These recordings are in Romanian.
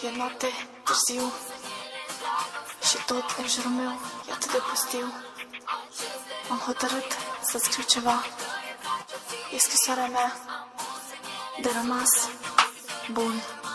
E noapte, târziu, și tot în jurul meu e atât de pustiu. Am hotărât să scriu ceva. E scrisoarea mea de rămas bun.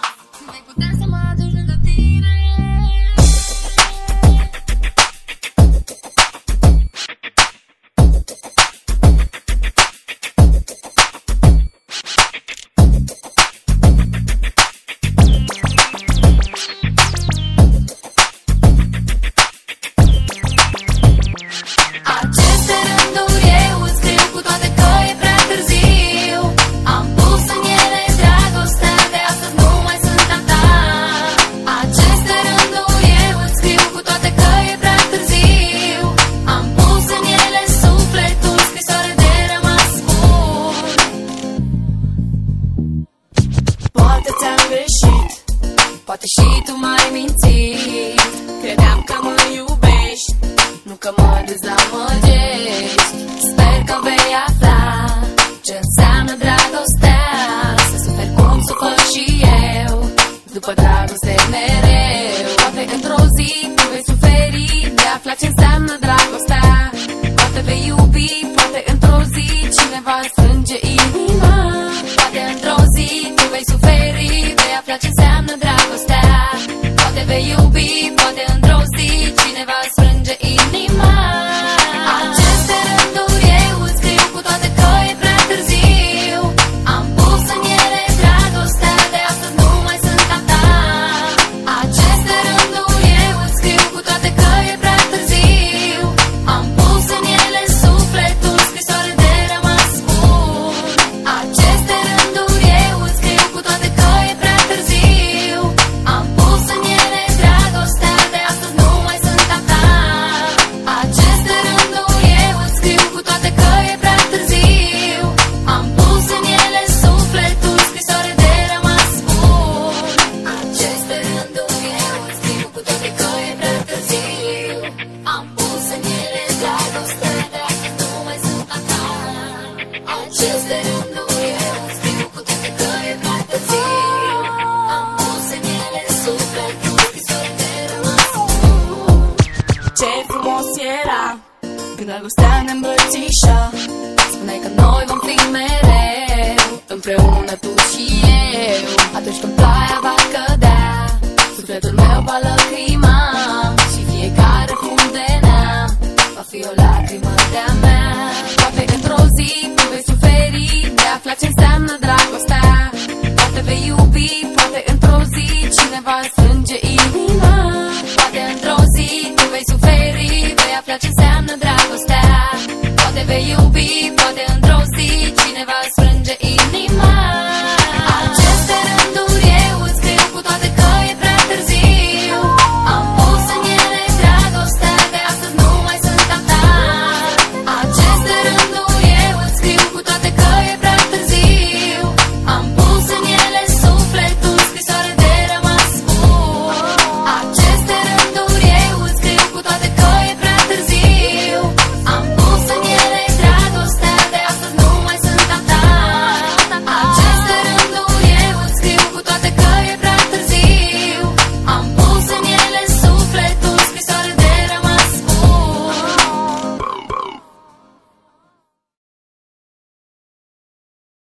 Poate și tu m-ai mințit. Credeam că mă iubești, nu că mă dezamăgești. Sper că vei afla ce înseamnă dragostea, să suferi cum sufăr și eu, după dragoste mereu. Poate într-o zi tu vei suferi de afla ce înseamnă dragostea. Poate vei iubi, poate într-o zi cineva strânge inima. Poate într-o zi tu vei suferi de afla ce înseamnă dragostea. Poate vei iubi, poate într-o zi cineva strânge inima. Aceste rânduri eu îți scriu cu toate că e prea târziu. Am pus în ele dragostea, de astăzi nu mai sunt a ta. Aceste rânduri eu îți scriu cu toate că e prea târziu. Am pus în ele sufletul, scrisoare de rămas bun. Aceste rânduri eu îți scriu cu toate că e prea târziu. Am pus în ele dragostea, de astăzi nu mai sunt a ta. Aceste rânduri eu îți scriu cu toate că e prea târziu. Am pus în ele sufletul, scrisoare de rămas bun. Aceste rânduri eu îți scriu cu toate că e prea târziu. Am pus în ele dragostea, de astăzi nu mai sunt a ta. Aceste rânduri eu îți scriu cu toate că e prea târziu. Am pus în ele sufletul, scrisoare de rămas bun. Ce frumos era când dragostea ne îmbrățișa. Spuneai că noi vom fi mereu împreună, tu și eu. Atunci când ploaia va cădea, sufletul meu va lăcrima, și fiecare fum de neam va fi o lacrimă de-a mea. Poate într-o zi tu vei suferi de afla ce înseamnă dragostea. Poate vei iubi, poate într-o zi cineva strânge inima. Poate într-o zi tu vei suferi, vei afla ce înseamnă dragostea. Poate vei iubi, poate într-o zi cineva strânge